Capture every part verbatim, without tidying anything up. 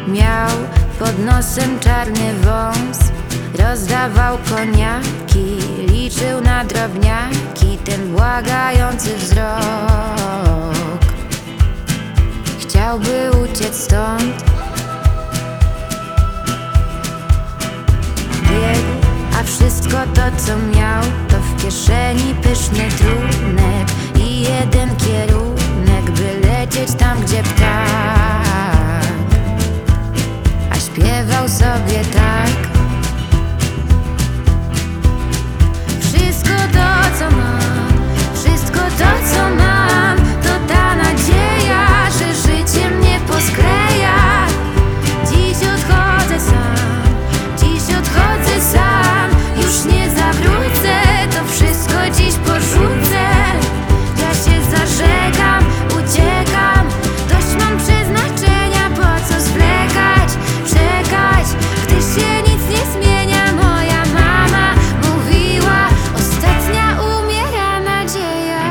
Miał pod nosem czarny wąs, rozdawał koniaki, liczył na drobniaki ten błagający wzrok. Chciałby uciec stąd, biegł, a wszystko to co miał to w kieszeni pyszny trunek i jeden kierunek, by lecieć tam gdzie ptak. A śpiewał sobie tak: wszystko to co mam, wszystko to co mam, to ta nadzieja, że życie mnie poskleja. Dziś odchodzę sam, dziś odchodzę sam, już nie zawrócę, to wszystko dziś porzucę. Ja się zażegam, uciekam, dość mam przeznaczenia, po co zwlekać, czekać, gdy się nic nie zmienia. Moja mama mówiła, ostatnia umiera nadzieja.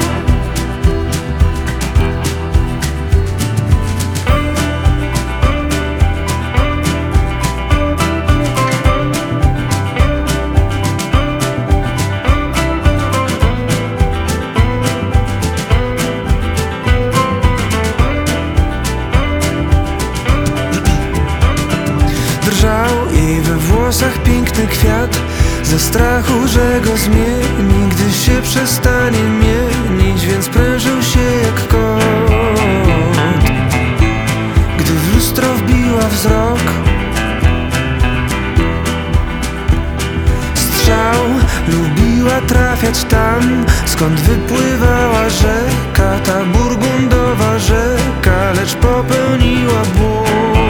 Drżał jej we włosach piękny kwiat, ze strachu, że go zmieni, gdy się przestanie mienić, więc prężył się jak kot. Gdy w lustro wbiła wzrok, strzał, lubiła trafiać tam, skąd wypływała rzeka, ta burgundowa rzeka, lecz popełniła błąd.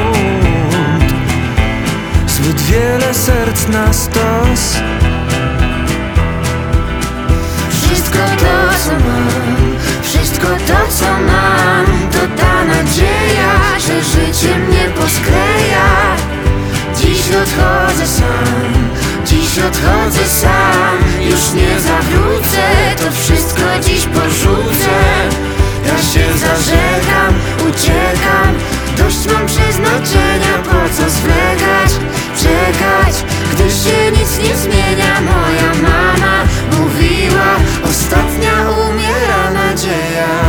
Zbyt wiele serc na stos. Wszystko to co mam, wszystko to co mam, to ta nadzieja, że życie mnie poskleja. Dziś odchodzę sam, dziś odchodzę sam, już nie zawrócę, to wszystko dziś porzucę. Ja się zażegam, uciekam, dość mam przeznaczenia, po co zwlekać, czekać, gdy się nic nie zmienia. Moja mama mówiła, ostatnia umiera nadzieja.